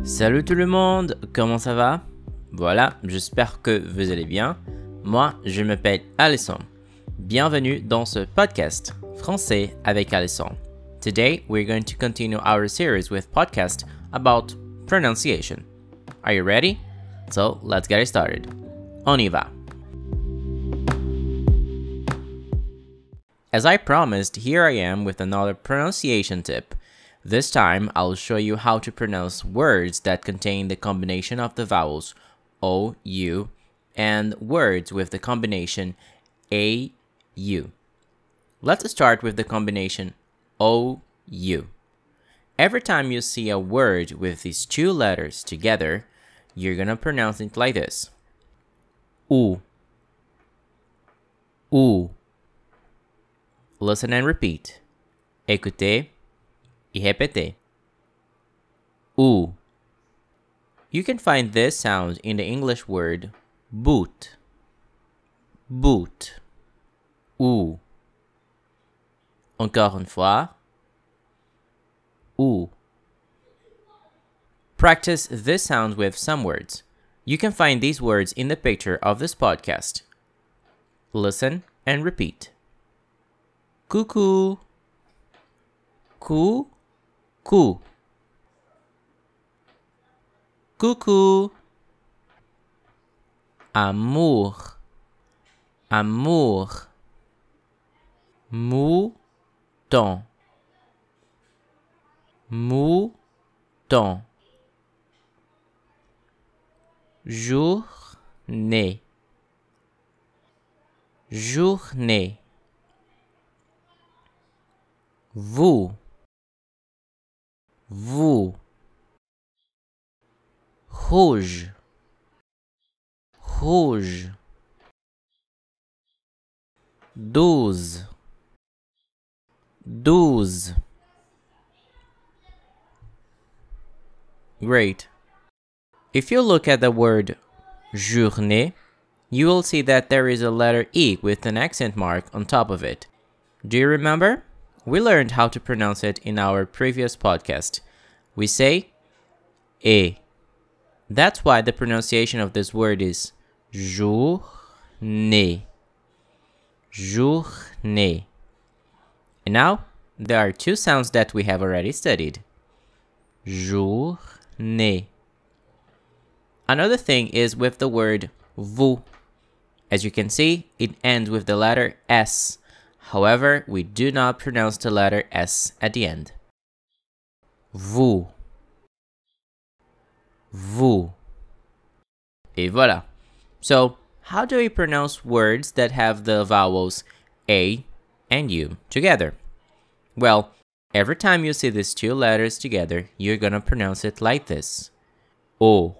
Salut tout le monde, comment ça va? Voilà, j'espère que vous allez bien. Moi, je m'appelle Alessandre. Bienvenue dans ce podcast Français avec Alessandre. Today, we're going to continue our series with podcast about pronunciation. Are you ready? So, let's get started. On y va. As I promised, here I am with another pronunciation tip. This time, I'll show you how to pronounce words that contain the combination of the vowels O, U, and words with the combination A, U. Let's start with the combination O, U. Every time you see a word with these two letters together, you're gonna pronounce it like this. U. U. Listen and repeat. Écoutez et répétez. U. You can find this sound in the English word boot. Boot. U. Encore une fois. U. Practice this sound with some words. You can find these words in the picture of this podcast. Listen and repeat. Coucou. Cou. Cou. Coucou. Amour. Amour. Mouton. Mouton. Journée. Journée. Vous. Vous. Rouge. Rouge. 12. 12. Great. If you look at the word journée, you will see that there is a letter E with an accent mark on top of it. Do you remember? We learned how to pronounce it in our previous podcast. We say E. That's why the pronunciation of this word is journée. Journée. And now, there are two sounds that we have already studied. Journée. Another thing is with the word vous. As you can see, it ends with the letter S. However, we do not pronounce the letter S at the end. Vous. Vous. Et voilà. So, how do we pronounce words that have the vowels A and U together? Well, every time you see these two letters together, you're gonna pronounce it like this. O.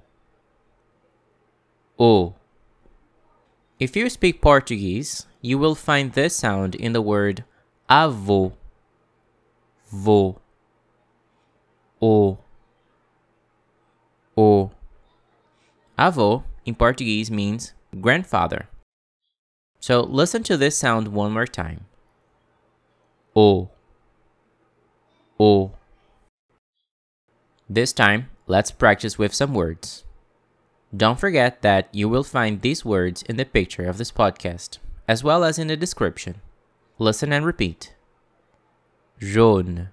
O. If you speak Portuguese, you will find this sound in the word avô. Vô. O. O. Avô in Portuguese means grandfather. So listen to this sound one more time. O. O. This time, let's practice with some words. Don't forget that you will find these words in the picture of this podcast, as well as in the description. Listen and repeat. Jaune.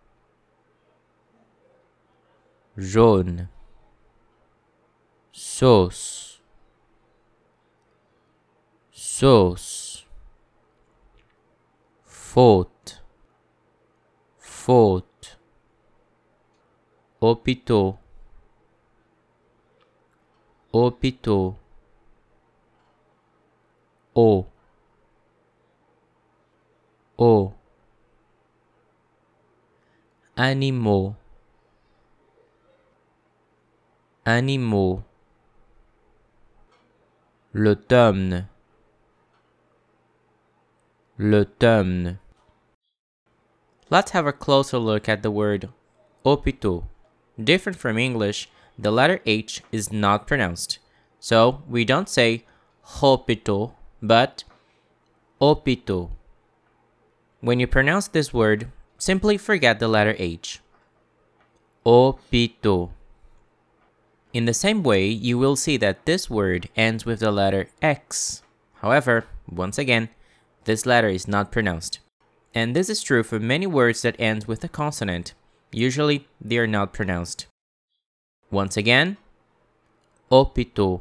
Jaune. Sauce. Sauce. Faute. Faute. Hôpitaux. Hôpitaux. Eau. Eau. Animaux. Animaux. L'automne. L'automne. Let's have a closer look at the word hôpitaux. Different from English, the letter H is not pronounced. So we don't say hôpitaux, but hôpitaux. When you pronounce this word, simply forget the letter H. Hôpitaux. In the same way, you will see that this word ends with the letter X. However, once again, this letter is not pronounced. And this is true for many words that end with a consonant. Usually, they are not pronounced. Once again, hôpitaux,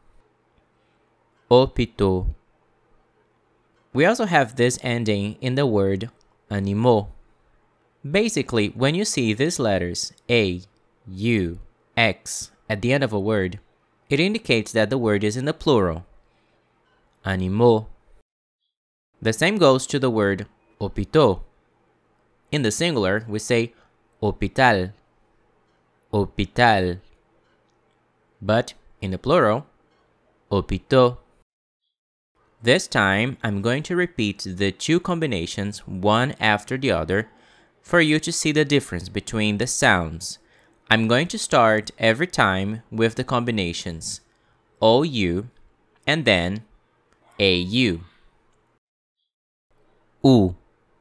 hôpitaux. We also have this ending in the word animaux. Basically, when you see these letters A, U, X at the end of a word, it indicates that the word is in the plural. Animaux. The same goes to the word hôpitaux. In the singular, we say hôpital, hôpital. But in the plural, hôpitaux. This time, I'm going to repeat the two combinations one after the other for you to see the difference between the sounds. I'm going to start every time with the combinations OU and then AU. U,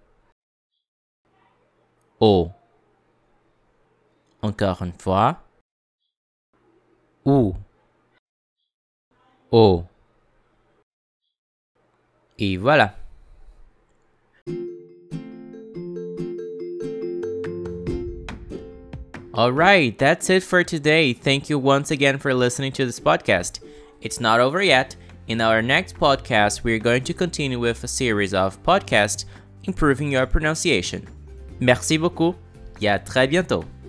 O. Encore une fois. U, O. Et voilà. Alright, that's it for today. Thank you once again for listening to this podcast. It's not over yet. In our next podcast, we're going to continue with a series of podcasts improving your pronunciation. Merci beaucoup et à très bientôt.